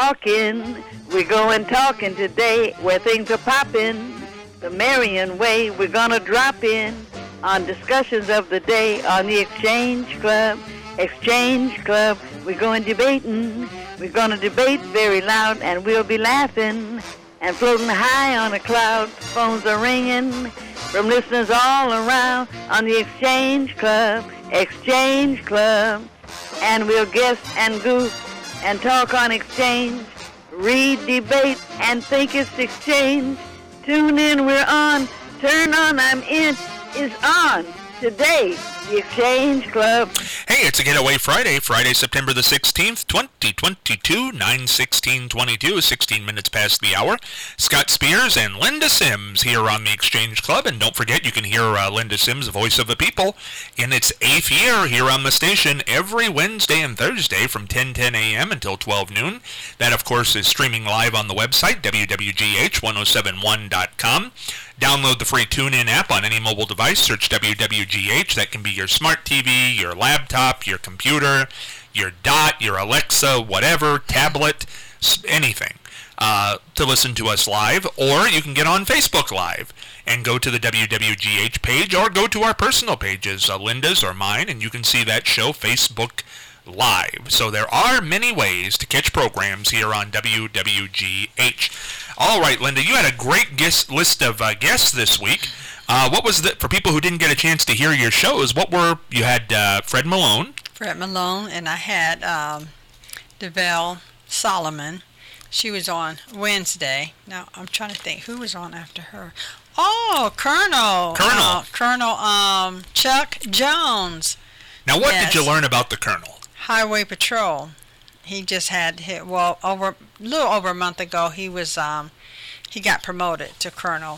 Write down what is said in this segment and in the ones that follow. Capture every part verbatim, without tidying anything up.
walking. We're going talking today where things are popping. The Marion way, we're gonna drop in on discussions of the day on the Exchange Club. Exchange Club, we're going debating. We're gonna debate very loud and we'll be laughing and floating high on a cloud. Phones are ringing from listeners all around on the Exchange Club. Exchange Club. And we'll guess and goof and talk on exchange, read, debate, and think it's exchange. Tune in, we're on. Turn on, I'm in. Is on today. The Exchange Club. Hey, it's a Getaway Friday, Friday, September the sixteenth, twenty twenty-two, nine sixteen twenty-two, sixteen minutes past the hour. Scott Spears and Linda Sims here on the Exchange Club. And don't forget, you can hear uh, Linda Sims, Voice of the People, in its eighth year here on the station every Wednesday and Thursday from ten ten a.m. until twelve noon. That, of course, is streaming live on the website, W W G H ten seventy-one dot com. Download the free TuneIn app on any mobile device. Search W W G H. That can be your smart T V, your laptop, your computer, your Dot, your Alexa, whatever, tablet, anything, uh, to listen to us live. Or you can get on Facebook Live and go to the W W G H page, or go to our personal pages, uh, Linda's or mine, and you can see that show, Facebook Live. So there are many ways to catch programs here on W W G H. All right, Linda, you had a great guest list of uh, guests this week. Uh, what was the, for people who didn't get a chance to hear your shows, what were, you had uh, Fred Malone. Fred Malone, and I had um, DeVelle Solomon. She was on Wednesday. Now, I'm trying to think, who was on after her? Oh, Colonel. Colonel. Uh, Colonel um, Chuck Jones. Now, what Yes. did you learn about the Colonel? Highway Patrol. He just had hit, well, over a little over a month ago, he was um, he got promoted to Colonel.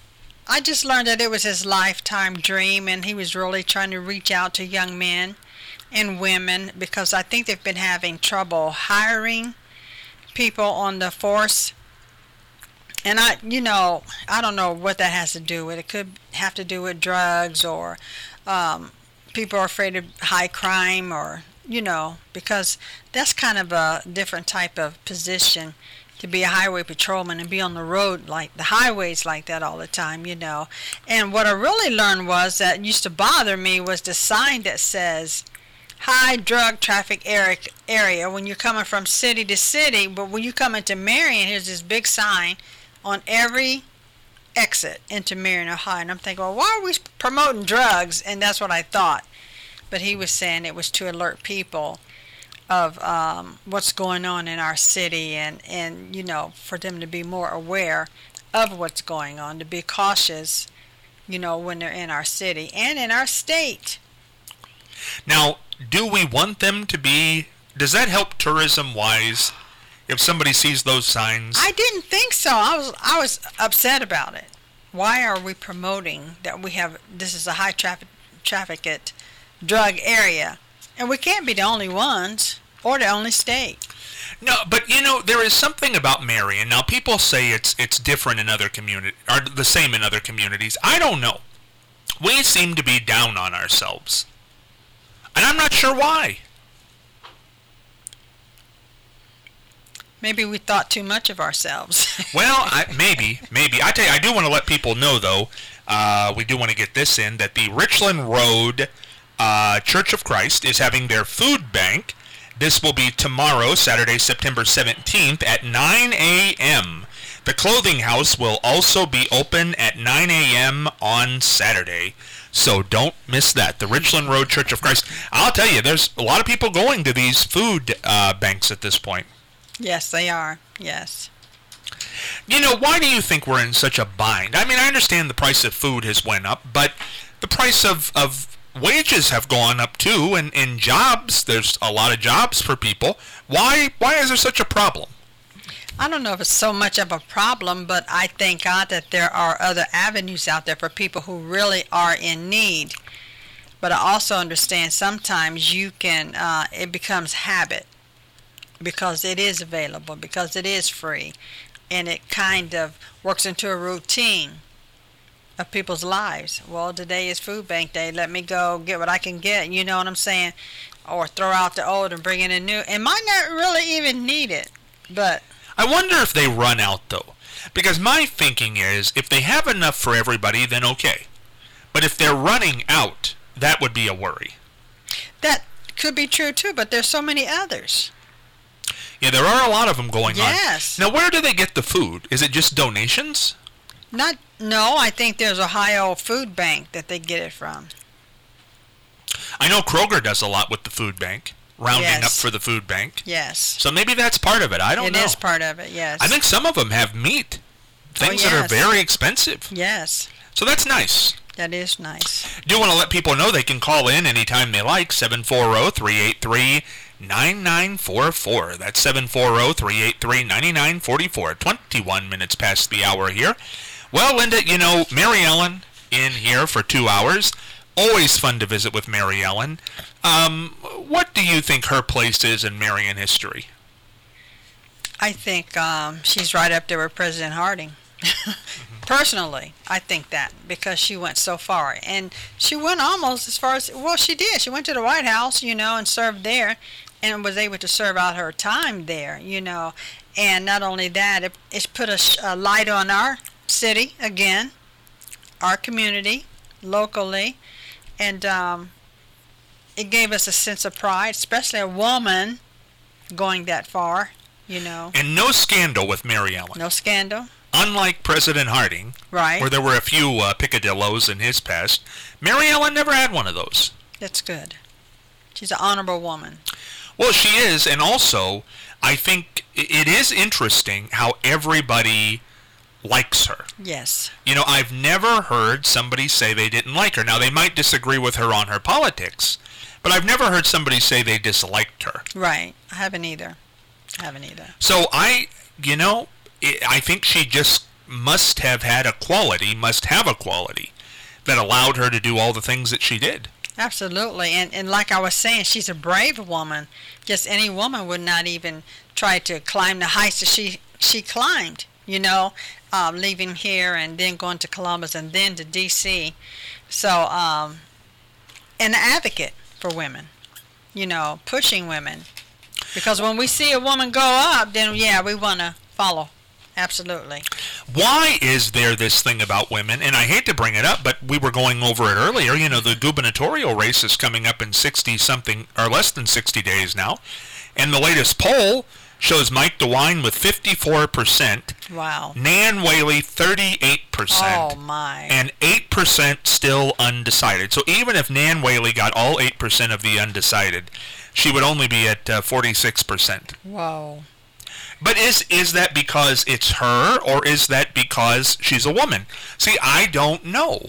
I just learned that it was his lifetime dream, and he was really trying to reach out to young men and women, because I think they've been having trouble hiring people on the force. And I, you know, I don't know what that has to do with. It could have to do with drugs, or um, people are afraid of high crime, or, you know, because that's kind of a different type of position, to be a highway patrolman and be on the road, like the highways like that all the time, you know. And what I really learned was that used to bother me was the sign that says high drug traffic area when you're coming from city to city. But when you come into Marion, here's this big sign on every exit into Marion, Ohio. And I'm thinking, well, why are we promoting drugs? And that's what I thought. But he was saying it was to alert people of um, what's going on in our city, and, and, you know, for them to be more aware of what's going on, to be cautious, you know, when they're in our city and in our state. Now, do we want them to be, does that help tourism-wise, if somebody sees those signs? I didn't think so. I was I was upset about it. Why are we promoting that we have, this is a high traffic trafficked drug area? And we can't be the only ones, or the only state. No, but you know, there is something about Marion. Now, people say it's it's different in other communities, or the same in other communities. I don't know. We seem to be down on ourselves. And I'm not sure why. Maybe we thought too much of ourselves. Well, I, maybe, maybe. I tell you, I do want to let people know, though, uh, we do want to get this in, that the Richland Road uh, Church of Christ is having their food bank. This will be tomorrow, Saturday, September seventeenth, at nine a.m. The clothing house will also be open at nine a.m. on Saturday, so don't miss that. The Richland Road Church of Christ. I'll tell you, there's a lot of people going to these food uh, banks at this point. Yes, they are. Yes. You know, why do you think we're in such a bind? I mean, I understand the price of food has went up, but the price of, of wages have gone up too, and in jobs, there's a lot of jobs for people. Why why is there such a problem? I don't know if it's so much of a problem, but I thank God that there are other avenues out there for people who really are in need. But I also understand sometimes you can, uh, it becomes habit, because it is available, because it is free, and it kind of works into a routine of people's lives. Well, today is food bank day, let me go get what I can get, you know what I'm saying? Or throw out the old and bring in a new, and might not really even need it. But I wonder if they run out, though. Because my thinking is, if they have enough for everybody, then okay. But if they're running out, that would be a worry. that could be true, too, but there's so many others. Yeah, there are a lot of them going Yes. on. Now, where do they get the food? Is it just donations? Not, no, I think there's Ohio Food Bank that they get it from. I know Kroger does a lot with the food bank, rounding Yes. up for the food bank. Yes. So maybe that's part of it. I don't It know. is part of it, yes. I think some of them have meat, things that are yes. very expensive. Yes, So that's nice. that is nice. Do want to let people know they can call in anytime they like, seven four zero, three eight three, nine nine four four. That's seven four zero, three eight three, nine nine four four. twenty-one minutes past the hour here. Well, Linda, you know, Mary Ellen in here for two hours. Always fun to visit with Mary Ellen. Um, what do you think her place is in Marion history? I think um, she's right up there with President Harding. Personally, I think that because she went so far. And she went almost as far as, well, she did. She went to the White House, you know, and served there and was able to serve out her time there, you know. And not only that, it, it's put a, sh- a light on our city again, our community, locally. And um, it gave us a sense of pride, especially a woman going that far, you know. And no scandal with Mary Ellen. No scandal. Unlike President Harding, Right. where there were a few uh, picadillos in his past, Mary Ellen never had one of those. That's good. She's an honorable woman. Well, she is, and also, I think i- it is interesting how everybody likes her. Yes. You know, I've never heard somebody say they didn't like her. Now, they might disagree with her on her politics, but I've never heard somebody say they disliked her. Right. I haven't either. I haven't either. So I, you know, I I think she just must have had a quality, must have a quality that allowed her to do all the things that she did. Absolutely. And and like I was saying, she's a brave woman. Just any woman would not even try to climb the heights that she she climbed, you know, um, leaving here and then going to Columbus and then to D C So, um, an advocate for women, you know, pushing women. Because when we see a woman go up, then, yeah, we want to follow. Absolutely. Why is there this thing about women? And I hate to bring it up, but we were going over it earlier. You know, the gubernatorial race is coming up in sixty-something, or less than sixty days now. And the latest poll shows Mike DeWine with fifty-four percent. Wow. Nan Whaley, thirty-eight percent. Oh, my. And eight percent still undecided. So even if Nan Whaley got all eight percent of the undecided, she would only be at uh, forty-six percent. Whoa. But is is that because it's her, or is that because she's a woman? See, I don't know.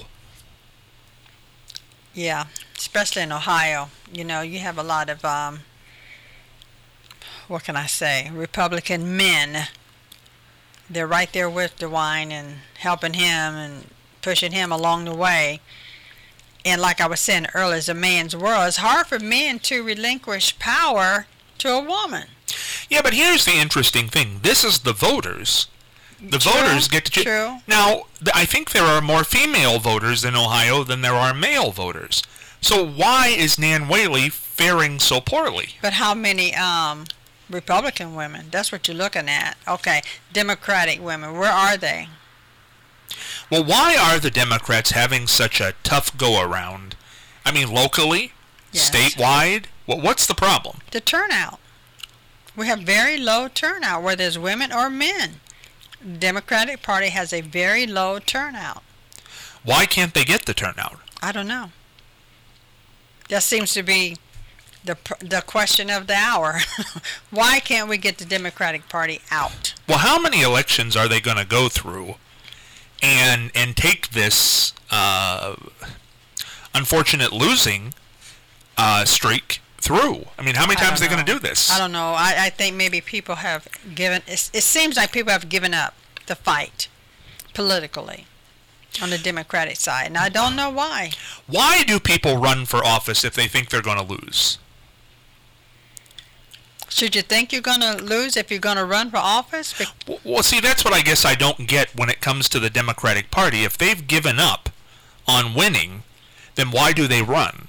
Yeah, especially in Ohio. You know, you have a lot of, um, what can I say, Republican men. They're right there with DeWine and helping him and pushing him along the way. And like I was saying earlier, it's a man's world. It's hard for men to relinquish power to a woman. Yeah, but here's the interesting thing. This is the voters. The True, voters get to choose. true. Now, th- I think there are more female voters in Ohio than there are male voters. So why is Nan Whaley faring so poorly? But how many um, Republican women? That's what you're looking at. Okay, Democratic women, where are they? Well, why are the Democrats having such a tough go-around? I mean, locally? Yes. Statewide? Well, what's the problem? The turnout. We have very low turnout, whether it's women or men. The Democratic Party has a very low turnout. Why can't they get the turnout? I don't know. That seems to be the pr- the question of the hour. Why can't we get the Democratic Party out? Well, how many elections are they going to go through and and take this uh, unfortunate losing uh, streak through? I mean, how many I times are don't they going to know. do this? I don't know. I, I think maybe people have given, it, it seems like people have given up the fight politically on the Democratic side. And I don't know why. Why do people run for office if they think they're going to lose? Should you think you're going to lose if you're going to run for office? Be- W- Well, see, that's what I guess I don't get when it comes to the Democratic Party. If they've given up on winning, then why do they run?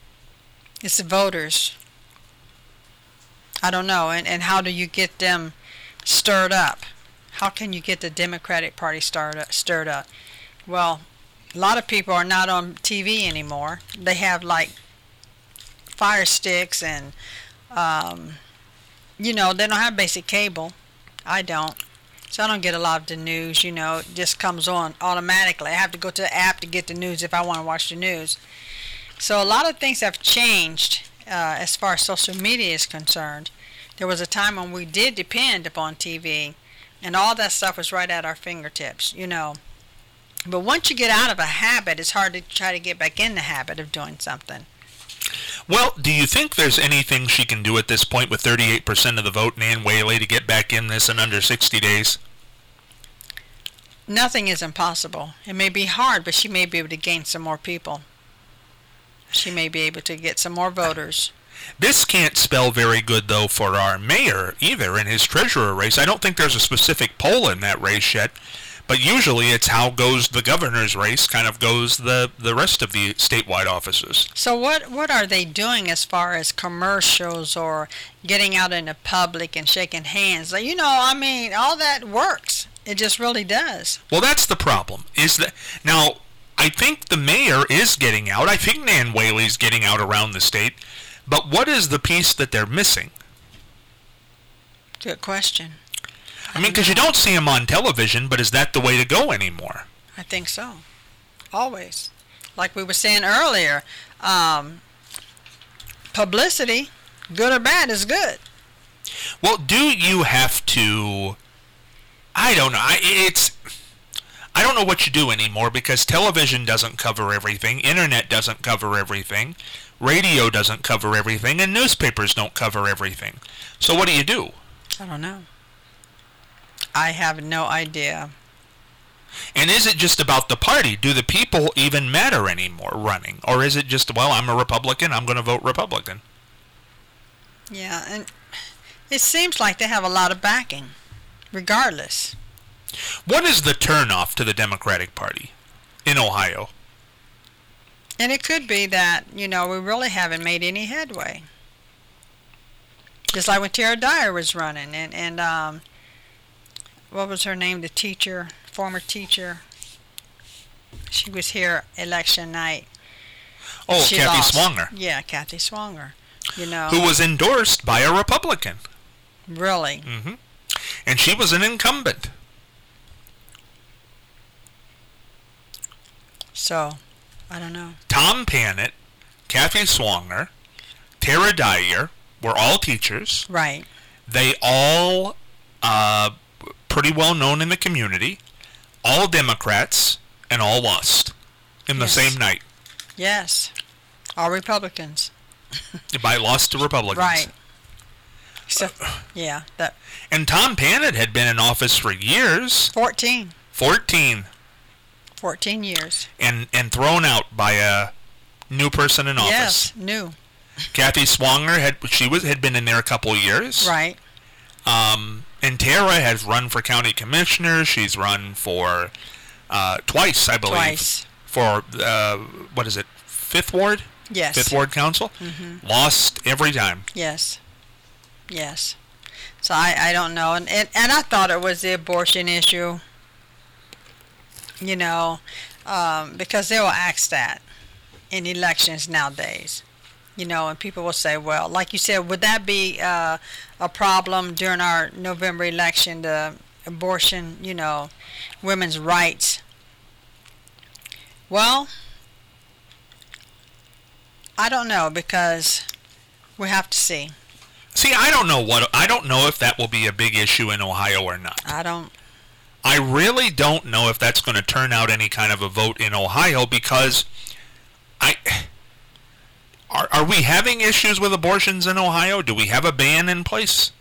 It's the voters. I don't know. And, and how do you get them stirred up. How can you get the Democratic Party stirred up? Stirred up? Well, a lot of people are not on T V anymore. They have like fire sticks and, um, you know, they don't have basic cable. I don't. So I don't get a lot of the news, you know. It just comes on automatically. I have to go to the app to get the news if I want to watch the news. So a lot of things have changed uh, as far as social media is concerned. There was a time when we did depend upon T V, and all that stuff was right at our fingertips, you know. But once you get out of a habit, it's hard to try to get back in the habit of doing something. Well, do you think there's anything she can do at this point with thirty-eight percent of the vote, Nan Whaley, to get back in this in under sixty days? Nothing is impossible. It may be hard, but she may be able to gain some more people. She may be able to get some more voters. This can't spell very good, though, for our mayor either in his treasurer race. I don't think there's a specific poll in that race yet, but usually it's how goes the governor's race, kind of goes the, the rest of the statewide offices. So what, what are they doing as far as commercials or getting out in the public and shaking hands? Like, you know, I mean, all that works. It just really does. Well, that's the problem. Is that now, I think the mayor is getting out. I think Nan Whaley's getting out around the state. But what is the piece that they're missing? Good question. I mean, because you don't see them on television, but is that the way to go anymore? I think so. Always. Like we were saying earlier, um, publicity, good or bad, is good. Well, do you have to... I don't know. I, it's... I don't know what you do anymore because television doesn't cover everything, internet doesn't cover everything, radio doesn't cover everything, and newspapers don't cover everything. So what do you do? I don't know. I have no idea. And is it just about the party? Do the people even matter anymore running? Or is it just, well, I'm a Republican, I'm going to vote Republican? Yeah, and it seems like they have a lot of backing, regardless. What is the turnoff to the Democratic Party in Ohio? And it could be that, you know, we really haven't made any headway. Just like when Tara Dyer was running, and, and um, what was her name, the teacher, former teacher? She was here election night. Oh, she Kathy lost. Swanger. Yeah, Kathy Swanger. You know, who was endorsed by a Republican. Really? Mm-hmm. And she was an incumbent. So, I don't know. Tom Panet, Kathy Swanger, Tara Dyer were all teachers. Right. They all uh, pretty well known in the community, all Democrats, and all lost in the Yes. same night. Yes. All Republicans. By lost to Republicans. Right. So, yeah. That And Tom Panet had been in office for years. fourteen. fourteen. fourteen years. And, and thrown out by a new person in office. Yes, new. Kathy Swanger, had she was had been in there a couple years. Right. Um, and Tara has run for county commissioner. She's run for uh, twice, I believe. Twice. For, uh, what is it, Fifth Ward? Yes. Fifth Ward Council. Mm-hmm. Lost every time. Yes. Yes. So I, I don't know. And, and, and I thought it was the abortion issue. You know, um, because they will ask that in elections nowadays. You know, and people will say, well, like you said, would that be uh, a problem during our November election, the abortion, you know, women's rights? Well, I don't know, because we have to see. See, I don't know what I don't know if that will be a big issue in Ohio or not. I don't. I really don't know if that's going to turn out any kind of a vote in Ohio, because I are are we having issues with abortions in Ohio? Do we have a ban in place?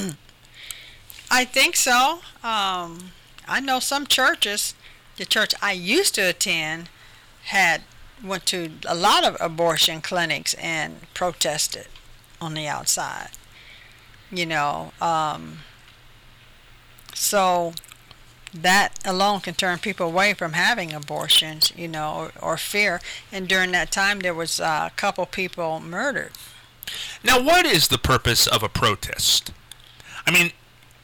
I think so. Um, I know some churches, the church I used to attend, had went to a lot of abortion clinics and protested on the outside. You know, um, so that alone can turn people away from having abortions, you know, or, or fear. And during that time, there was uh, a couple people murdered. Now, what is the purpose of a protest? I mean,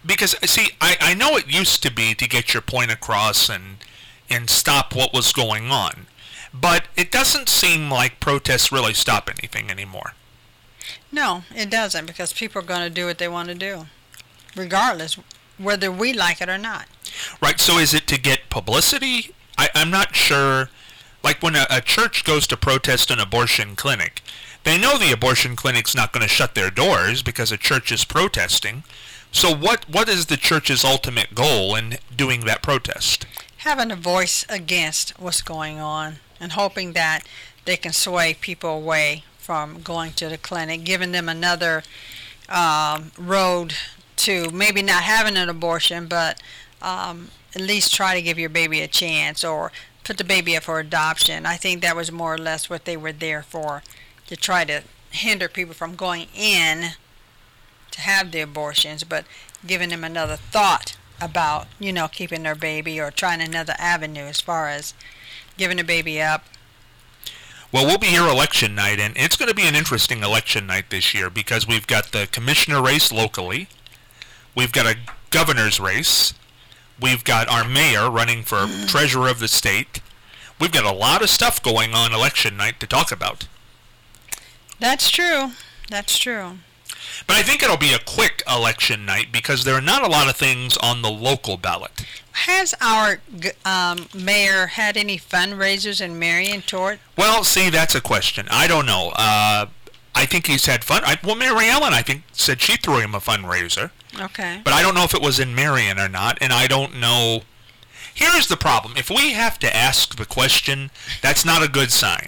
because, see, I, I know it used to be to get your point across and and stop what was going on. But it doesn't seem like protests really stop anything anymore. No, it doesn't, because people are going to do what they want to do, regardless, whether we like it or not. Right, so is it to get publicity? I, I'm not sure. Like when a, a church goes to protest an abortion clinic, they know the abortion clinic's not going to shut their doors because a church is protesting. So what what is the church's ultimate goal in doing that protest? Having a voice against what's going on and hoping that they can sway people away from going to the clinic, giving them another um, road to maybe not having an abortion, but um, at least try to give your baby a chance or put the baby up for adoption. I think that was more or less what they were there for, to try to hinder people from going in to have the abortions, but giving them another thought about, you know, keeping their baby or trying another avenue as far as giving the baby up. Well, we'll be here election night, and it's going to be an interesting election night this year because we've got the commissioner race locally, we've got a governor's race, we've got our mayor running for mm. treasurer of the state. We've got a lot of stuff going on election night to talk about. That's true. That's true. But I think it'll be a quick election night because there are not a lot of things on the local ballot. Has our um, mayor had any fundraisers in Marion toward? Well, see, that's a question. I don't know. Uh, I think he's had fun. I, well, Mary Ellen, I think, said she threw him a fundraiser. Okay. But I don't know if it was in Marion or not, and I don't know. Here's the problem. If we have to ask the question, that's not a good sign.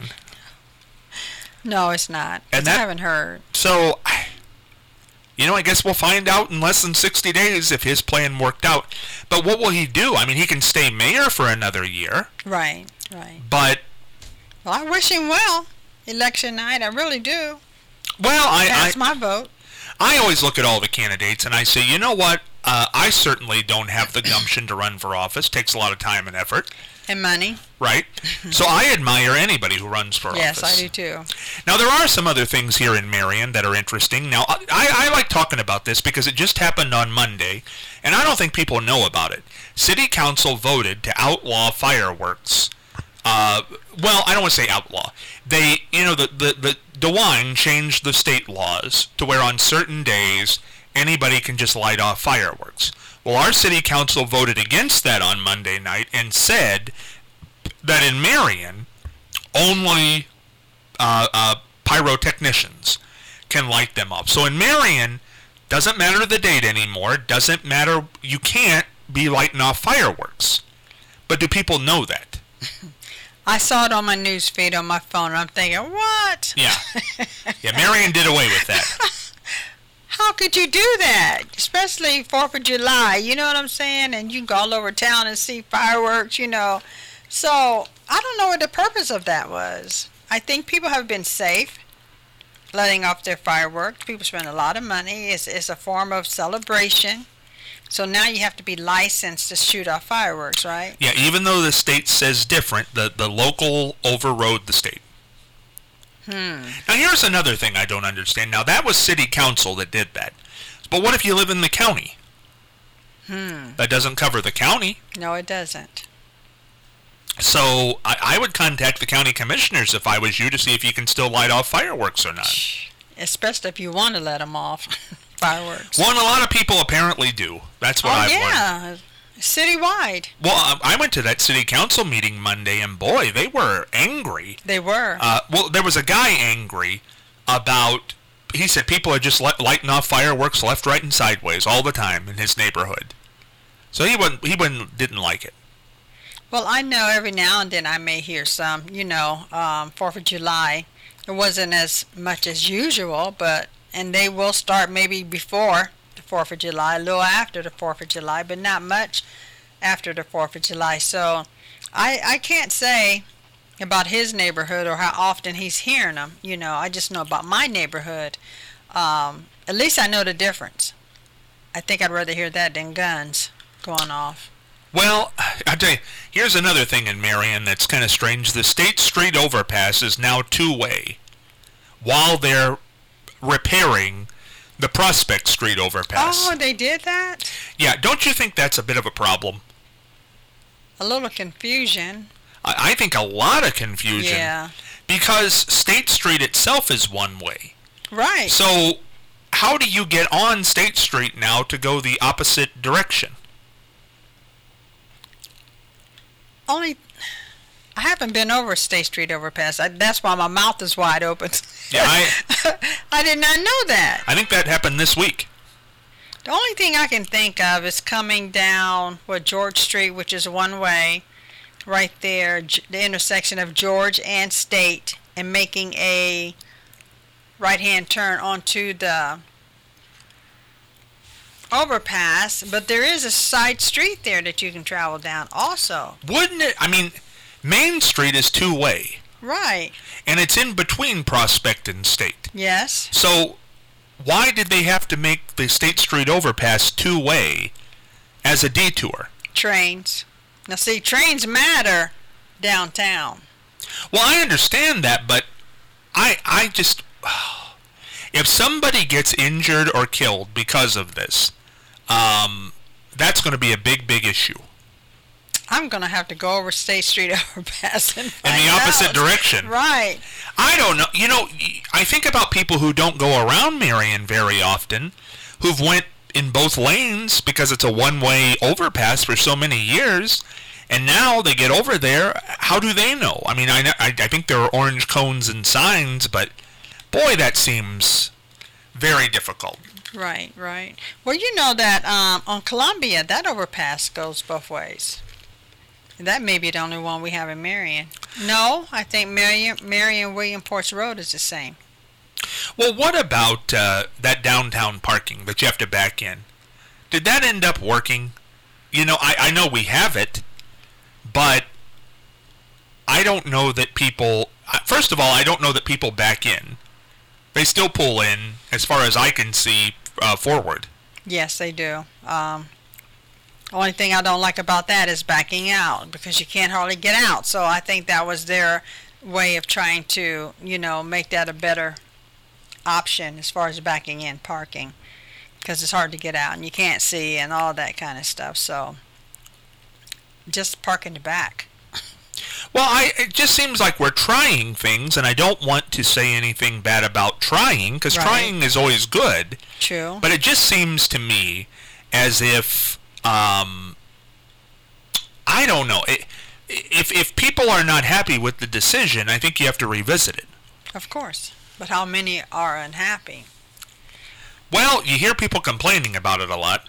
No, it's not. And that, I haven't heard. So, you know, I guess we'll find out in less than sixty days if his plan worked out. But what will he do? I mean, he can stay mayor for another year. Right, right. But... Well, I wish him well. Election night, I really do. Well, I... That's I, my vote. I always look at all the candidates and I say, you know what? Uh, I certainly don't have the gumption to run for office. Takes a lot of time and effort. And money. Right? So I admire anybody who runs for yes, office. Yes, I do too. Now, there are some other things here in Marion that are interesting. Now, I, I like talking about this because it just happened on Monday, and I don't think people know about it. City Council voted to outlaw fireworks. Uh, well, I don't want to say outlaw. They, you know, the, the, the DeWine changed the state laws to where on certain days anybody can just light off fireworks. Well, our city council voted against that on Monday night and said that in Marion, only uh, uh, pyrotechnicians can light them up. So in Marion, doesn't matter the date anymore, doesn't matter, you can't be lighting off fireworks. But do people know that? I saw it on my news feed on my phone, and I'm thinking, what? Yeah. Yeah, Marion did away with that. How could you do that? Especially fourth of July, you know what I'm saying? And you can go all over town and see fireworks, you know. So, I don't know what the purpose of that was. I think people have been safe letting off their fireworks. People spend a lot of money. It's, it's a form of celebration. So now you have to be licensed to shoot off fireworks, right? Yeah, even though the state says different, the, the local overrode the state. Hmm. Now, here's another thing I don't understand. Now, that was city council that did that. But what if you live in the county? Hmm. That doesn't cover the county. No, it doesn't. So, I, I would contact the county commissioners if I was you to see if you can still light off fireworks or not. Especially if you want to let them off. Fireworks. Well, and a lot of people apparently do. That's what oh, I've yeah. learned. Citywide. Well, I went to that city council meeting Monday, and boy, they were angry. They were. Uh, well, there was a guy angry about, he said people are just let, lighting off fireworks left, right, and sideways all the time in his neighborhood. So he wouldn't, he wouldn't, didn't like it. Well, I know every now and then I may hear some, you know, um, fourth of July. It wasn't as much as usual, but, and they will start maybe before the fourth of July, a little after the fourth of July, but not much after the fourth of July. So I, I can't say about his neighborhood or how often he's hearing them. You know, I just know about my neighborhood. Um, at least I know the difference. I think I'd rather hear that than guns going off. Well, I'll tell you, here's another thing in Marion that's kind of strange. The State Street overpass is now two-way while they're repairing The Prospect Street overpass. Oh, they did that? Yeah, don't you think that's a bit of a problem? A little confusion. I, I think a lot of confusion. Yeah. Because State Street itself is one way. Right. So, how do you get on State Street now to go the opposite direction? Only, I haven't been over State Street overpass. I, that's why my mouth is wide open. Yeah, I, I did not know that. I think that happened this week. The only thing I can think of is coming down what George Street, which is one way, right there, the intersection of George and State, and making a right-hand turn onto the overpass. But there is a side street there that you can travel down also. Wouldn't it? I mean, Main Street is two-way. Right. And it's in between Prospect and State. Yes. So, why did they have to make the State Street overpass two-way as a detour? Trains. Now, see, trains matter downtown. Well, I understand that, but I, I just... If somebody gets injured or killed because of this, um, that's going to be a big, big issue. I'm going to have to go over State Street overpass and find in the opposite out. direction. Right. I don't know. You know, I think about people who don't go around Marion very often, who've went in both lanes because it's a one-way overpass for so many years, and now they get over there. How do they know? I mean, I, I, I think there are orange cones and signs, but boy, that seems very difficult. Right, right. Well, you know that um, on Columbia, that overpass goes both ways. That may be the only one we have in Marion. No, I think Marion, Marion William Ports Road is the same. Well, what about uh, that downtown parking that you have to back in? Did that end up working? You know, I, I know we have it, but I don't know that people... First of all, I don't know that people back in. They still pull in, as far as I can see, uh, forward. Yes, they do. Um, only thing I don't like about that is backing out, because you can't hardly get out. So I think that was their way of trying to, you know, make that a better option as far as backing in parking, because it's hard to get out and you can't see and all that kind of stuff. So just park in the back. Well, I, it just seems like we're trying things, and I don't want to say anything bad about trying, because Right. trying is always good. True. But it just seems to me as if, um, I don't know, it, if if people are not happy with the decision, I think you have to revisit it. Of course. But how many are unhappy? Well, you hear people complaining about it a lot.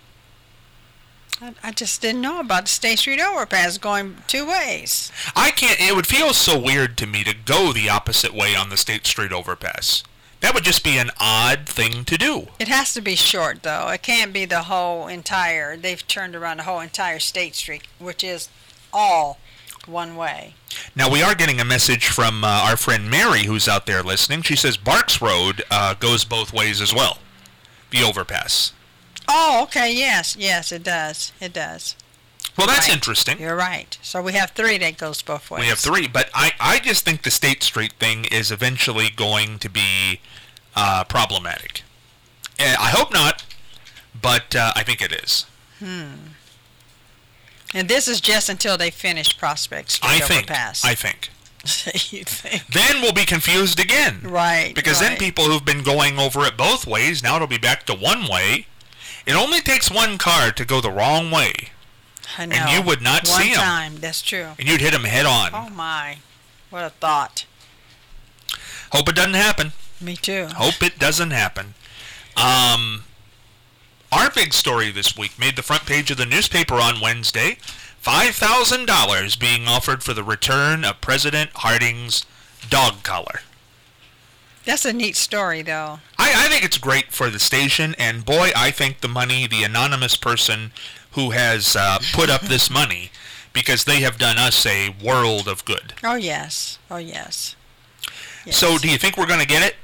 I, I just didn't know about the State Street overpass going two ways. I can't, it would feel so weird to me to go the opposite way on the State Street overpass. That would just be an odd thing to do. It has to be short, though. It can't be the whole entire, they've turned around the whole entire State Street, which is all one way. Now, we are getting a message from uh, our friend Mary, who's out there listening. She says Barks Road uh, goes both ways as well, the overpass. Oh, okay, yes, yes, it does. It does. Well, that's Right. interesting. You're right. So we have three that goes both ways. We have three, but I, I just think the State Street thing is eventually going to be uh, problematic. Uh, I hope not, but uh, I think it is. Hmm. And this is just until they finish Prospect Street I think. overpass. I think. You think? Then we'll be confused again. Right. Because then right. people who've been going over it both ways, now it'll be back to one way. It only takes one car to go the wrong way, I know. and you would not One see him. time, that's true. And you'd hit him head on. Oh my, what a thought. Hope it doesn't happen. Me too. Hope it doesn't happen. Um, our big story this week made the front page of the newspaper on Wednesday. five thousand dollars being offered for the return of President Harding's dog collar. That's a neat story, though. I, I think it's great for the station, and boy, I think the money, the anonymous person who has uh, put up this money, because they have done us a world of good. Oh yes. Oh yes. Yes. So, do you think we're going to get it?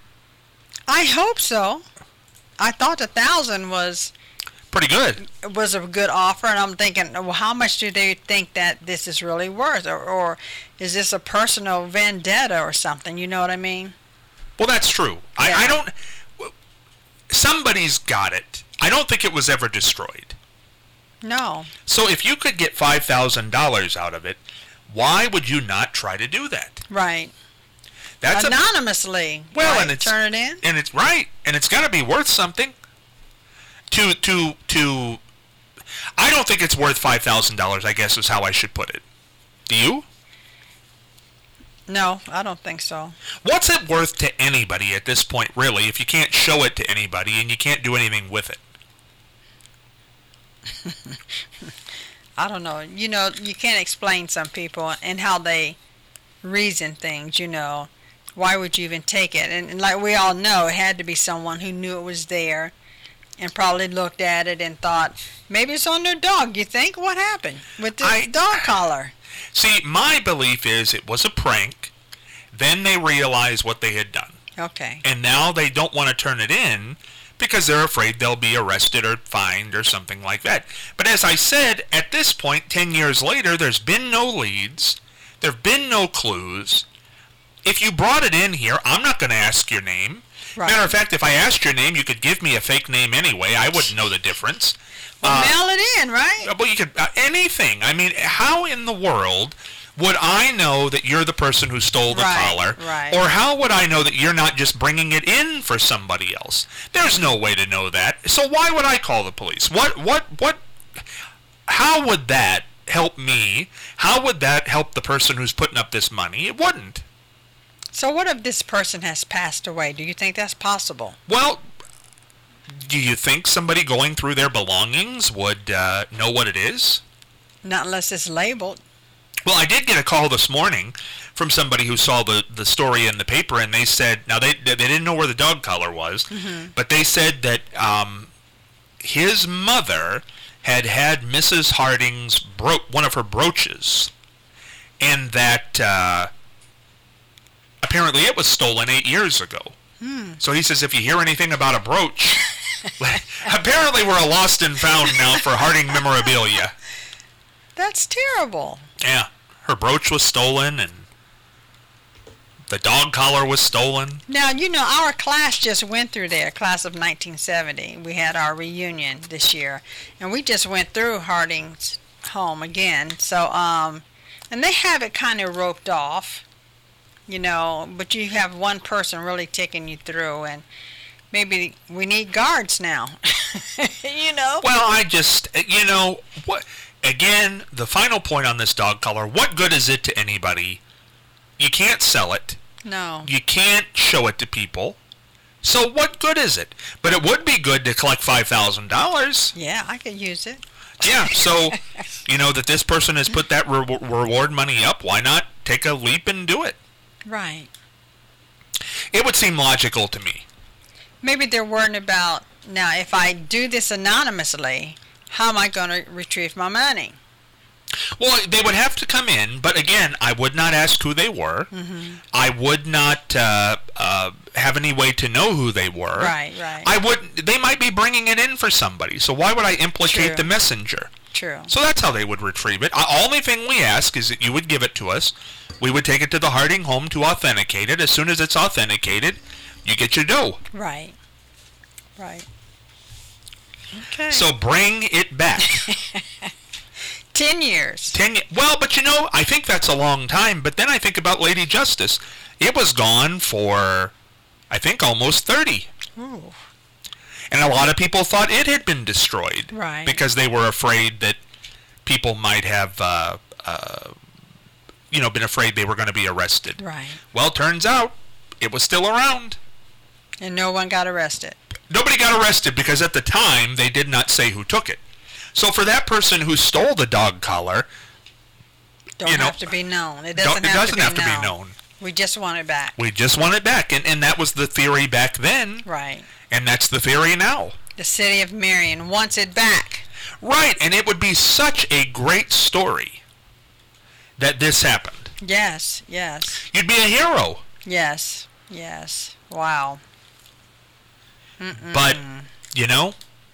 I hope so. I thought a thousand was Pretty good. was a good offer, and I'm thinking, well, how much do they think that this is really worth, or, or is this a personal vendetta or something? You know what I mean? Well, that's true. I, Yeah. I don't... somebody's got it. I don't think it was ever destroyed. No. So if you could get five thousand dollars out of it, why would you not try to do that? Right. That's anonymously. A, well, right? and it's turn it in. And it's right, and it's got to be worth something. To to to, I don't think it's worth five thousand dollars. I guess is how I should put it. Do you? No, I don't think so. What's it worth to anybody at this point, really, if you can't show it to anybody and you can't do anything with it? I don't know. You know, you can't explain some people and how they reason things, you know. Why would you even take it? And, and like we all know, it had to be someone who knew it was there and probably looked at it and thought, maybe it's on their dog. You think? What happened with the I, dog collar? See, my belief is it was a prank. Then they realized what they had done. Okay. And now they don't want to turn it in because they're afraid they'll be arrested or fined or something like that. But as I said, at this point, ten years later, there's been no leads. There have been no clues. If you brought it in here, I'm not going to ask your name. Right. Matter of fact, if I asked your name, you could give me a fake name anyway. I wouldn't know the difference. Well, uh, mail it in, right? Well, you could uh, anything. I mean, how in the world would I know that you're the person who stole the right, collar? Right. Or how would I know that you're not just bringing it in for somebody else? There's no way to know that. So why would I call the police? What? What? What? How would that help me? How would that help the person who's putting up this money? It wouldn't. So what if this person has passed away? Do you think that's possible? Well, do you think somebody going through their belongings would uh, know what it is? Not unless it's labeled. Well, I did get a call this morning from somebody who saw the, the story in the paper, and they said, now they they didn't know where the dog collar was, mm-hmm. but they said that um, his mother had had Missus Harding's bro- one of her brooches, and that uh, apparently it was stolen eight years ago. Hmm. So he says, if you hear anything about a brooch, apparently we're a lost and found now for Harding memorabilia. That's terrible. Yeah, her brooch was stolen, and the dog collar was stolen. Now, you know, our class just went through there, class of nineteen seventy. We had our reunion this year, and we just went through Harding's home again. So, um, and they have it kind of roped off, you know, but you have one person really taking you through, and maybe we need guards now, you know? Well, I just, you know, what... Again, the final point on this dog collar, what good is it to anybody? You can't sell it. No. You can't show it to people. So what good is it? But it would be good to collect five thousand dollars. Yeah, I could use it. Yeah, so, you know, that this person has put that re- reward money up, why not take a leap and do it? Right. It would seem logical to me. Maybe they're worrying about, now, if I do this anonymously, how am I going to retrieve my money? Well, they would have to come in, but again, I would not ask who they were. Mm-hmm. I would not uh, uh, have any way to know who they were. Right, right. I would. They might be bringing it in for somebody, so why would I implicate True. the messenger? True. So that's how they would retrieve it. The only thing we ask is that you would give it to us. We would take it to the Harding home to authenticate it. As soon as it's authenticated, you get your dough. Right. Right. Okay. So bring it back. Ten years. Ten. Well, but you know, I think that's a long time. But then I think about Lady Justice. It was gone for, I think, almost thirty. Ooh. And a lot of people thought it had been destroyed. Right. Because they were afraid that people might have, uh, uh, you know, been afraid they were going to be arrested. Right. Well, turns out it was still around. And no one got arrested. Nobody got arrested because at the time they did not say who took it. So for that person who stole the dog collar, don't you know, have to be known. It doesn't, it have, doesn't to, be have to known. be known. We just want it back. We just want it back, and and that was the theory back then. Right. And that's the theory now. The city of Marion wants it back. Right, and it would be such a great story that this happened. Yes, yes. You'd be a hero. Yes, yes. Wow. Mm-mm. But, you know,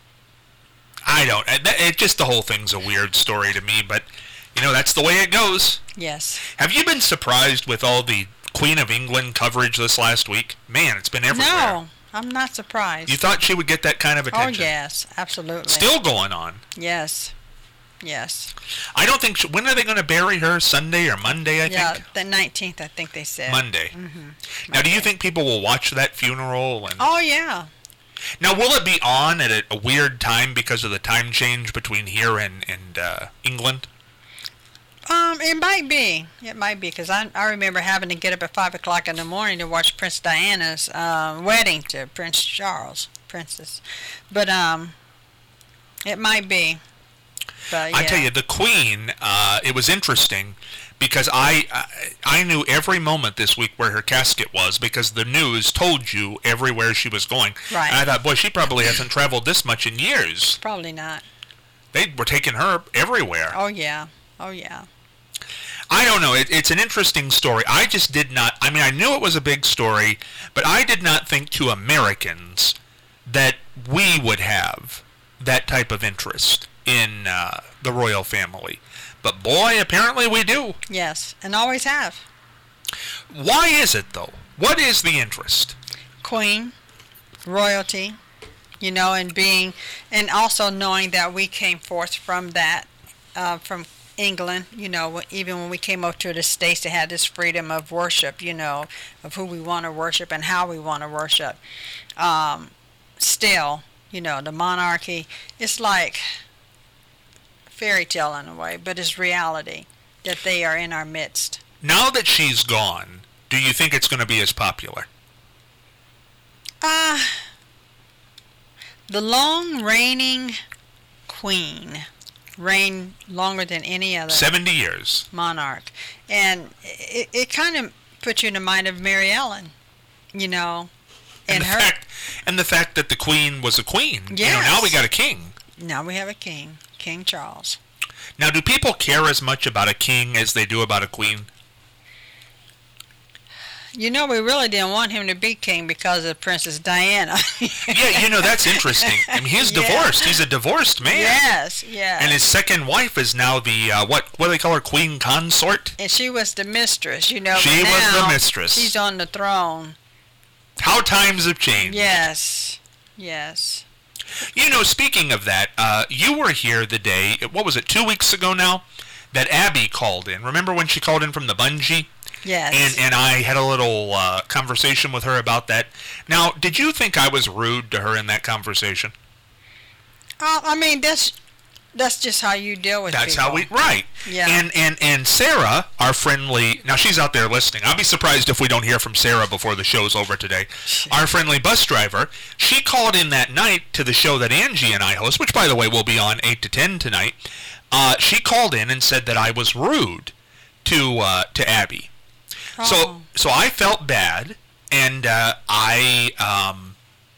I don't. It, it just, the whole thing's a weird story to me, but, you know, that's the way it goes. Yes. Have you been surprised with all the Queen of England coverage this last week? Man, it's been everywhere. No, I'm not surprised. You thought she would get that kind of attention? Oh, yes, absolutely. Still going on. Yes, yes. I don't think, she, when are they going to bury her? Sunday or Monday, I yeah, think? Yeah, the nineteenth, I think they said. Monday. Mm-hmm. Now, do you think people will watch that funeral? And oh, yeah. Now, will it be on at a, a weird time because of the time change between here and, and uh, England? Um, it might be. It might be, because I, I remember having to get up at five o'clock in the morning to watch Prince Diana's uh, wedding to Prince Charles, Princess. But um, it might be. But, yeah. I tell you, the Queen, uh, it was interesting because I, I I knew every moment this week where her casket was because the news told you everywhere she was going. Right. And I thought, boy, she probably hasn't traveled this much in years. Probably not. They were taking her everywhere. Oh, yeah. Oh, yeah. I don't know. It, it's an interesting story. I just did not, I mean, I knew it was a big story, but I did not think to Americans that we would have that type of interest in uh, the royal family. But boy, apparently we do. Yes, and always have. Why is it, though? What is the interest? Queen, royalty, you know, and being, and also knowing that we came forth from that, uh, from England, you know, even when we came up to the States, they had this freedom of worship, you know, of who we want to worship and how we want to worship. Um, still, you know, the monarchy, it's like fairy tale in a way, but it's reality that they are in our midst. Now that she's gone, do you think it's going to be as popular? Uh, the long reigning queen reigned longer than any other seventy years monarch, and it, it kind of puts you in the mind of Mary Ellen, you know, and and, the her. Fact, and the fact that the queen was a queen. Yes. You know, now we got a king. Now we have a king, King Charles. Now, do people care as much about a king as they do about a queen? You know, we really didn't want him to be king because of Princess Diana. Yeah, you know, that's interesting. I mean, he's Yeah. divorced. He's a divorced man. Yes, yes. And his second wife is now the, uh, what what do they call her, queen consort? And she was the mistress, you know. She but was the now mistress. She's on the throne. How times have changed. Yes, yes. You know, speaking of that, uh, you were here the day, what was it, two weeks ago now, that Abby called in. Remember when she called in from the bungee? Yes. And and I had a little uh, conversation with her about that. Now, did you think I was rude to her in that conversation? Uh, I mean, that's that's just how you deal with That's people. how we, right. Yeah. And, and, and Sarah, our friendly, now she's out there listening. I'll be surprised if we don't hear from Sarah before the show's over today. Our friendly bus driver, she called in that night to the show that Angie and I host, which, by the way, will be on eight to ten tonight. Uh, she called in and said that I was rude to uh, to Abby. Oh. So so I felt bad, and uh, I um,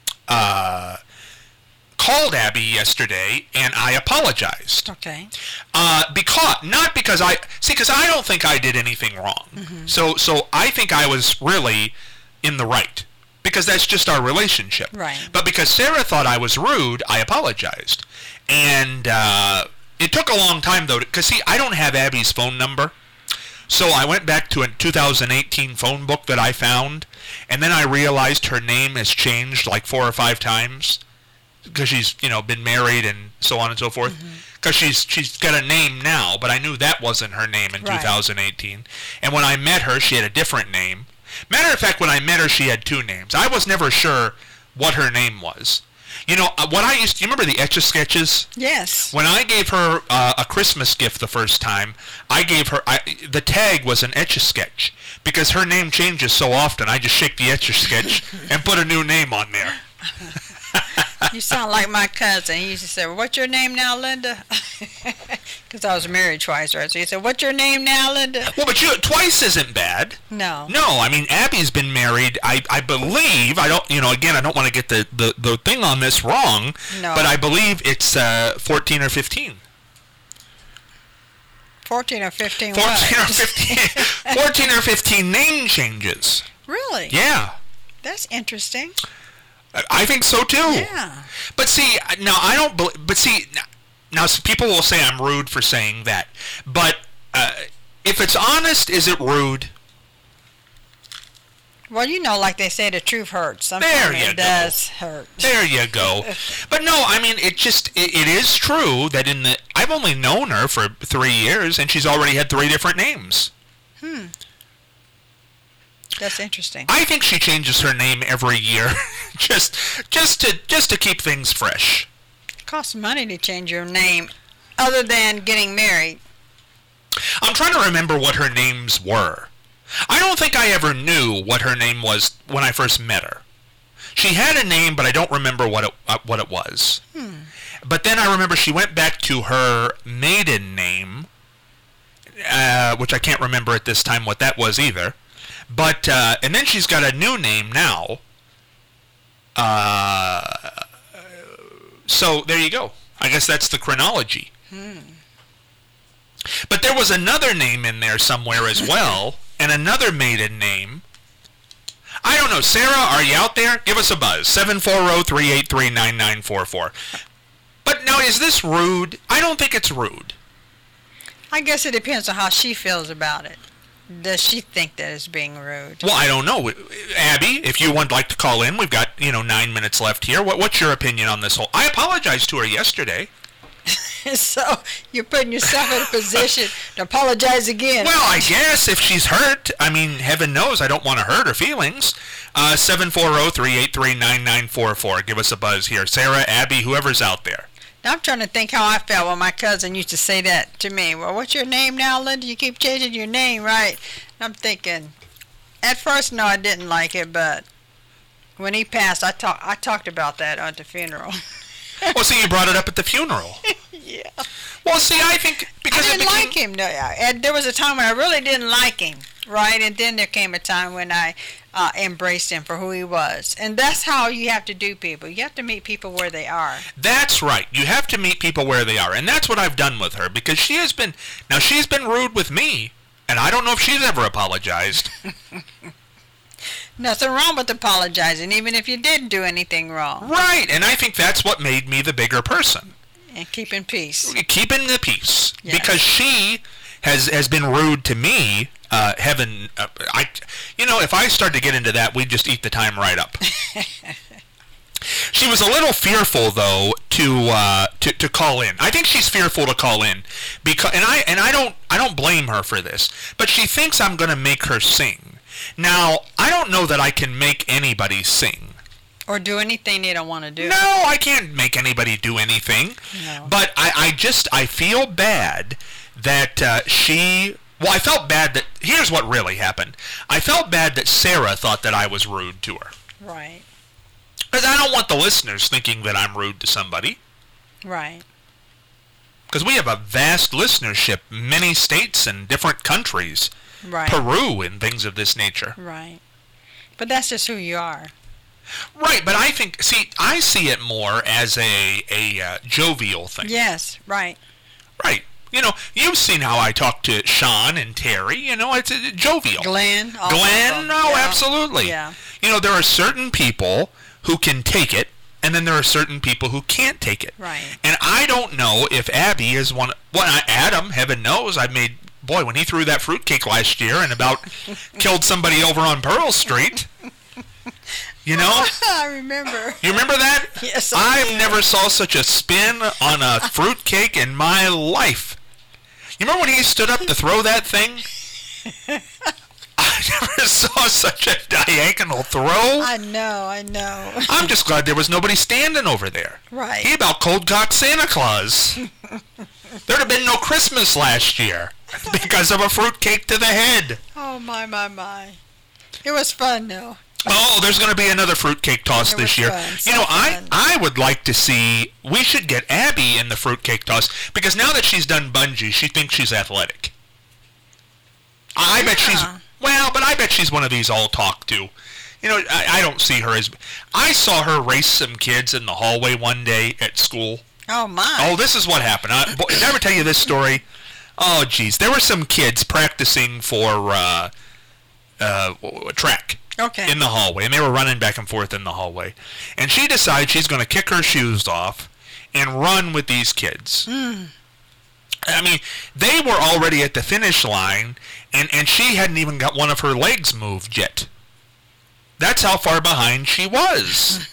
uh, called Abby yesterday, and I apologized. Okay. Uh, because not because I see, because I don't think I did anything wrong. Mm-hmm. So so I think I was really in the right because that's just our relationship. Right. But because Sarah thought I was rude, I apologized, and uh, it took a long time though, because see, I don't have Abby's phone number. So I went back to a two thousand eighteen phone book that I found, and then I realized her name has changed like four or five times because she's, you know, been married and so on and so forth. Because mm-hmm. she's she's got a name now, but I knew that wasn't her name in right. two thousand eighteen. And when I met her, she had a different name. Matter of fact, when I met her, she had two names. I was never sure what her name was. You know, what I used to, you remember the Etch-a-Sketches? Yes. When I gave her uh, a Christmas gift the first time, I gave her, I, the tag was an Etch-a-Sketch. Because her name changes so often, I just shake the Etch-a-Sketch and put a new name on there. You sound like my cousin. He used to say, well, what's your name now, Linda? Because I was married twice, right? So he said, what's your name now, Linda? Well, but you, twice isn't bad. No. No, I mean, Abby's been married, I, I believe, I don't, you know, again, I don't want to get the, the, the thing on this wrong, no. but I believe it's uh, fourteen or fifteen. fourteen or fifteen fourteen what? or fifteen. fourteen or fifteen name changes. Really? Yeah. That's interesting. I think so too. Yeah. But see, now I don't believe, but see, now people will say I'm rude for saying that. But uh, if it's honest, is it rude? Well, you know, like they say, the truth hurts. There Sometimes you it go. does hurt. There you go. But no, I mean, it just, it, it is true that in the, I've only known her for three years, and she's already had three different names. Hmm. That's interesting. I think she changes her name every year, just, just to, just to keep things fresh. It costs money to change your name, other than getting married. I'm trying to remember what her names were. I don't think I ever knew what her name was when I first met her. She had a name, but I don't remember what it uh, what it was. Hmm. But then I remember she went back to her maiden name, uh, which I can't remember at this time what that was either. But uh, and then she's got a new name now. Uh, so there you go. I guess that's the chronology. Hmm. But there was another name in there somewhere as well, and another maiden name. I don't know. Sarah, are you out there? Give us a buzz. seven four zero, three eight three, nine nine four four. But now, is this rude? I don't think it's rude. I guess it depends on how she feels about it. Does she think that it's being rude? Well, I don't know. Abby, if you would like to call in, we've got, you know, nine minutes left here. What, what's your opinion on this whole... I apologized to her yesterday. So you're putting yourself in a position to apologize again. Well, I guess if she's hurt, I mean, heaven knows I don't want to hurt her feelings. Uh, seven four zero, three eight three, nine nine four four. Give us a buzz here. Sarah, Abby, whoever's out there. Now I'm trying to think how I felt when my cousin used to say that to me. Well, what's your name now, Linda? You keep changing your name, right? I'm thinking, at first, no, I didn't like it, but when he passed, I, talk, I talked about that at the funeral. Well, see, you brought it up at the funeral. Yeah. Well, see, I think because I it didn't became... like him. No, and there was a time when I really didn't like him, right? And then there came a time when I uh, embraced him for who he was. And that's how you have to do people. You have to meet people where they are. That's right. You have to meet people where they are. And that's what I've done with her, because she has been... Now, she's been rude with me, and I don't know if she's ever apologized. Nothing wrong with apologizing, even if you didn't do anything wrong. Right, and I think that's what made me the bigger person. And keeping peace. Keeping the peace. Yes. Because she has has been rude to me. Uh, heaven, uh, I, you know, if I start to get into that, we'd just eat the time right up. She was a little fearful, though, to uh, to to call in. I think she's fearful to call in because, and I and I don't I don't blame her for this. But she thinks I'm going to make her sing. Now, I don't know that I can make anybody sing. Or do anything they don't want to do. No, I can't make anybody do anything. No. But I, I just, I feel bad that uh, she, well, I felt bad that, here's what really happened. I felt bad that Sarah thought that I was rude to her. Right. Because I don't want the listeners thinking that I'm rude to somebody. Right. Because we have a vast listenership, many states and different countries. Right. Peru and things of this nature. Right. But that's just who you are. Right, but I think, see, I see it more as a, a uh, jovial thing. Yes, right. Right. You know, you've seen how I talk to Sean and Terry. You know, it's uh, jovial. Glenn. all Glenn, of them. no, Yeah. absolutely. Yeah. You know, there are certain people who can take it, and then there are certain people who can't take it. Right. And I don't know if Abby is one. Well, Adam, heaven knows, I've made. Boy, when he threw that fruitcake last year and about killed somebody over on Pearl Street, you know? I remember. You remember that? Yes, I I've do. never saw such a spin on a fruitcake in my life. You remember when he stood up to throw that thing? I never saw such a diagonal throw. I know, I know. I'm just glad there was nobody standing over there. Right. He about cold cocked Santa Claus. There'd have been no Christmas last year because of a fruitcake to the head. Oh, my, my, my. It was fun, though. Oh, there's going to be another fruitcake toss It this was year. fun, so You know, I, fun. I would like to see, we should get Abby in the fruitcake toss because now that she's done bungee, she thinks she's athletic. I bet she's, Yeah. well, but I bet she's one of these all talk to. You know, I, I don't see her as, I saw her race some kids in the hallway one day at school. Oh, my. Oh, this is what happened. I, bo- did I ever tell you this story? Oh, geez. There were some kids practicing for uh, uh, track Okay. in the hallway, and they were running back and forth in the hallway. And she decides she's going to kick her shoes off and run with these kids. Mm. I mean, they were already at the finish line, and, and she hadn't even got one of her legs moved yet. That's how far behind she was.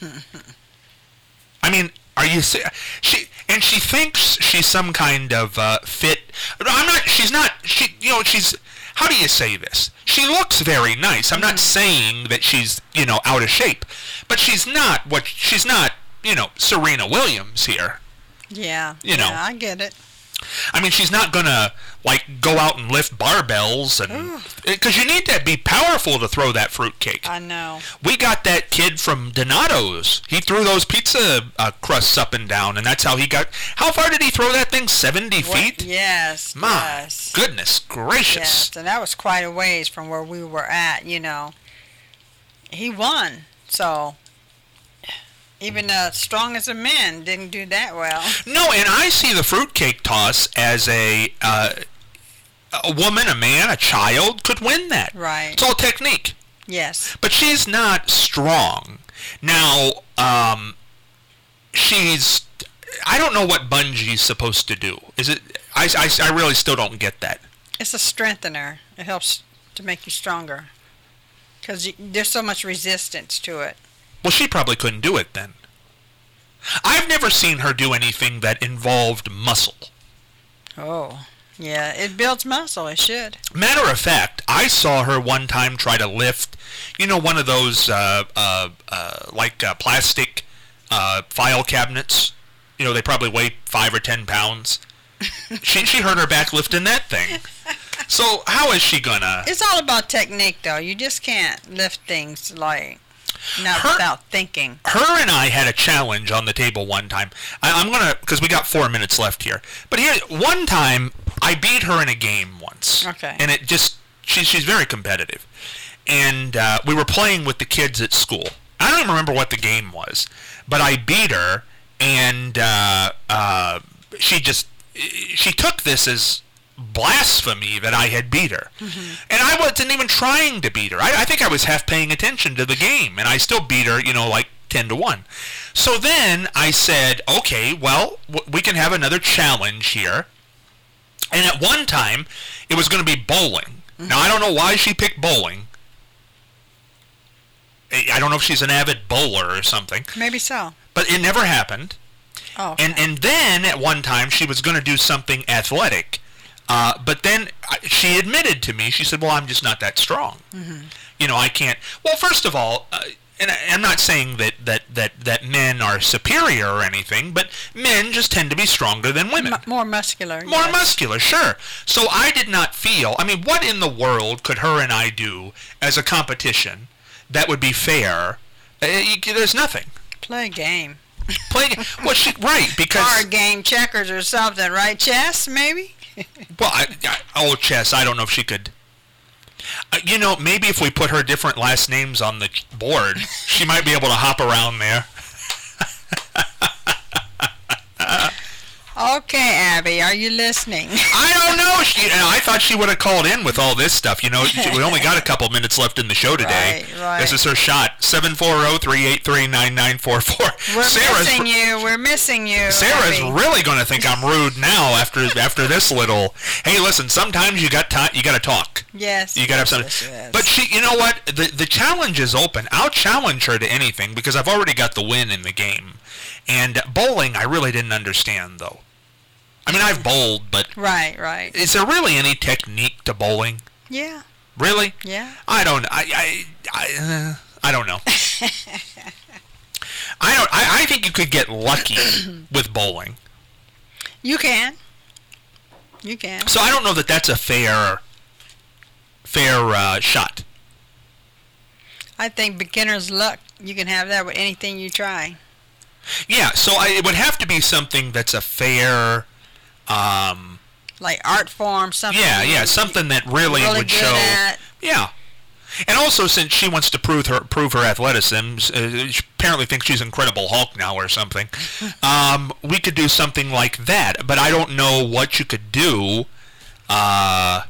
I mean, are you she and she thinks she's some kind of uh, fit. I'm not. She's not. She, you know, she's. How do you say this? She looks very nice. I'm not saying that she's, you know, out of shape, but she's not what she's not. You know, Serena Williams here. Yeah. You know, yeah, I get it. I mean, she's not gonna like go out and lift barbells, and because you need to be powerful to throw that fruitcake. I know. We got that kid from Donato's. He threw those pizza uh, crusts up and down, and that's how he got. How far did he throw that thing? Seventy What? feet. Yes. My yes. goodness gracious! Yes, and that was quite a ways from where we were at. You know, he won. So even the strongest of men didn't do that well. No, and I see the fruitcake toss as a uh, a woman, a man, a child could win that. Right. It's all technique. Yes. But she's not strong. Now, um, she's. I don't know what bungee's supposed to do. Is it? I, I, I really still don't get that. It's a strengthener. It helps to make you stronger because there's so much resistance to it. Well, she probably couldn't do it then. I've never seen her do anything that involved muscle. Oh, yeah, it builds muscle. It should. Matter of fact, I saw her one time try to lift, you know, one of those uh, uh, uh, like uh, plastic uh, file cabinets. You know, they probably weigh five or ten pounds. she she hurt her back lifting that thing. So how is she gonna? It's all about technique, though. You just can't lift things like. Not her, without thinking. Her and I had a challenge on the table one time. I, I'm going to, because we got four minutes left here. But here, one time, I beat her in a game once. Okay. And it just, she, she's very competitive. And uh, we were playing with the kids at school. I don't even remember what the game was. But I beat her, and uh, uh, she just, she took this as blasphemy that I had beat her. Mm-hmm. And I wasn't even trying to beat her. I, I think I was half paying attention to the game, and I still beat her, you know, like ten to one. So then I said, okay, well, w- we can have another challenge here. And at one time, it was going to be bowling. Mm-hmm. Now, I don't know why she picked bowling. I don't know if she's an avid bowler or something. Maybe so. But it never happened. Oh, okay. And, and then, at one time, she was going to do something athletic. Uh, but then she admitted to me, she said, well, I'm just not that strong. Mm-hmm. You know, I can't. Well, first of all, uh, and I, I'm not saying that, that, that, that men are superior or anything, but men just tend to be stronger than women. M- more muscular. More yes. muscular, sure. So I did not feel, I mean, what in the world could her and I do as a competition that would be fair? Uh, you, there's nothing. Play a game. Play, well, she, right, because... Card game, checkers or something, right? Chess, maybe? Well, I, I, oh, chess, I don't know if she could... Uh, you know, maybe if we put her different last names on the board, she might be able to hop around there. Okay, Abby, are you listening? I don't know. She, I thought she would have called in with all this stuff. You know, we only got a couple minutes left in the show today. Right, right. This is her shot. seven four zero, three eight three, nine nine four four. We're Sarah's, missing you. We're missing you. Sarah's Abby. really going to think I'm rude now after after this little. Hey, listen. Sometimes you got to, you got to talk. Yes. You got to have something. Yes, yes. But she, you know what? The the challenge is open. I'll challenge her to anything because I've already got the win in the game. And bowling, I really didn't understand though. I mean, I've bowled, but right, right. Is there really any technique to bowling? Yeah. Really? Yeah. I don't. I I I, uh, I don't know. I don't. I, I think you could get lucky with bowling. You can. You can. So I don't know that that's a fair fair uh, shot. I think beginner's luck. You can have that with anything you try. Yeah. So I, it would have to be something that's a fair. Um, like art form, something. Yeah, yeah, something that really, really would good show. At. Yeah, and also since she wants to prove her prove her athleticism, uh, she apparently thinks she's Incredible Hulk now or something. um, we could do something like that, but I don't know what you could do. Uh,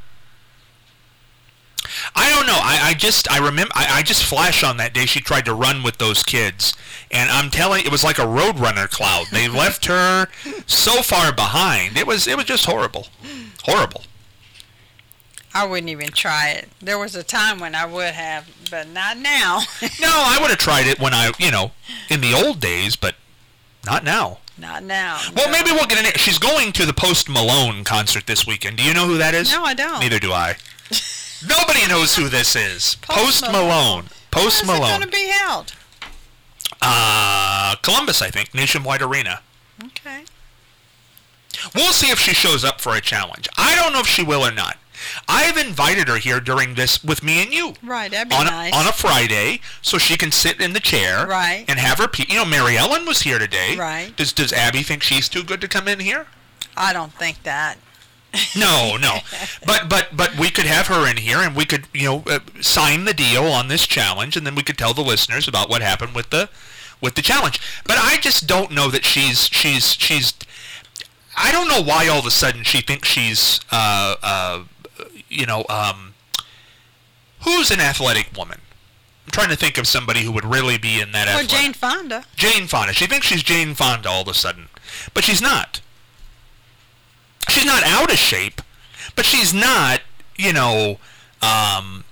I don't know. I, I just I remember I, I just flashed on that day she tried to run with those kids, and I'm telling you, it was like a roadrunner cloud. They left her so far behind. It was it was just horrible, horrible. I wouldn't even try it. There was a time when I would have, but not now. No, I would have tried it when I, you know, in the old days, but not now. Not now. Well, no. maybe we'll get in it. She's going to the Post Malone concert this weekend. Do you know who that is? No, I don't. Neither do I. Nobody knows who this is. Post Post Malone. Malone. Post Where's Malone. it going to be held? Uh, Columbus, I think. Nationwide Arena. Okay. We'll see if she shows up for a challenge. I don't know if she will or not. I've invited her here during this with me and you. Right, that'd be on a, nice. On a Friday, so she can sit in the chair. Right. And have her, pe- you know, Mary Ellen was here today. Right. Does Does Abby think she's too good to come in here? I don't think that. No, no. But but but we could have her in here, and we could, you know, uh, sign the deal on this challenge, and then we could tell the listeners about what happened with the with the challenge. But I just don't know that she's she's she's. I don't know why all of a sudden she thinks she's uh uh you know um who's an athletic woman. I'm trying to think of somebody who would really be in that. Well, athletic. Jane Fonda. Jane Fonda. She thinks she's Jane Fonda all of a sudden, but she's not. She's not out of shape, but she's not, you know, um,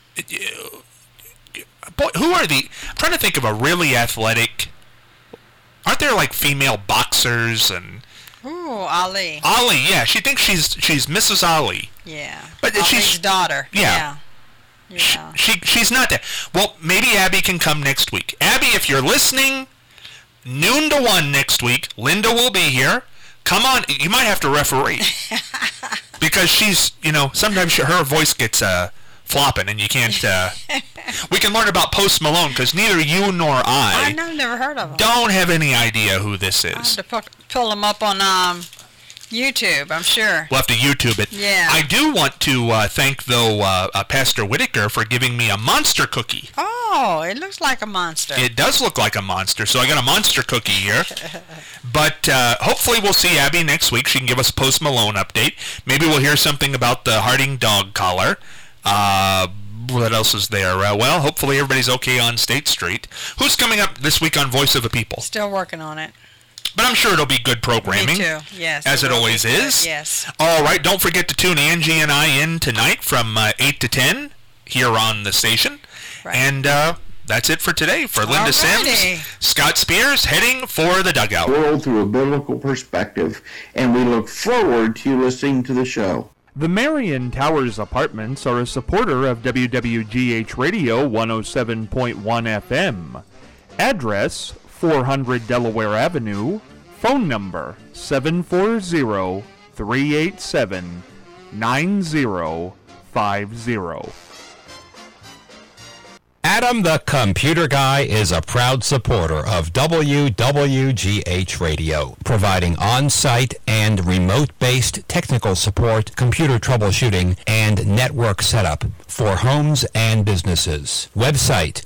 boy, who are the, I'm trying to think of a really athletic, aren't there like female boxers and? Ooh, Ali. Ali, yeah, she thinks she's, she's Missus Ali. Yeah. But Ali's she's, daughter. Yeah. Yeah. yeah. She, she, she's not that. Well, maybe Abby can come next week. Abby, if you're listening, noon to one next week, Linda will be here. Come on, you might have to referee. Because she's, you know, sometimes she, her voice gets uh, flopping and you can't, uh, we can learn about Post Malone because neither you nor I I've never heard of him. don't have any idea who this I have is. to pu- pull him up on um, YouTube, I'm sure. We'll have to YouTube it. Yeah. I do want to uh, thank, though, uh, uh, Pastor Whitaker for giving me a monster cookie. Oh, it looks like a monster. It does look like a monster, so I got a monster cookie here. But uh, hopefully we'll see Abby next week. She can give us a Post Malone update. Maybe we'll hear something about the Harding dog collar. Uh, what else is there? Uh, well, hopefully everybody's okay on State Street. Who's coming up this week on Voice of the People? Still working on it. But I'm sure it'll be good programming. Me too, yes. As it will always be good, is. Yes. All right, don't forget to tune Angie and I in tonight from uh, eight to ten here on the station. Right. And uh, that's it for today. For Linda Alrighty. Sims, Scott Spears heading for the dugout. World through a biblical perspective, and we look forward to you listening to the show. The Marion Towers Apartments are a supporter of W W G H Radio one oh seven point one F M. Address four hundred Delaware Avenue. Phone number seven four zero, three eight seven, nine zero five zero. Adam the Computer Guy is a proud supporter of W W G H Radio, providing on-site and remote-based technical support, computer troubleshooting, and network setup for homes and businesses. Website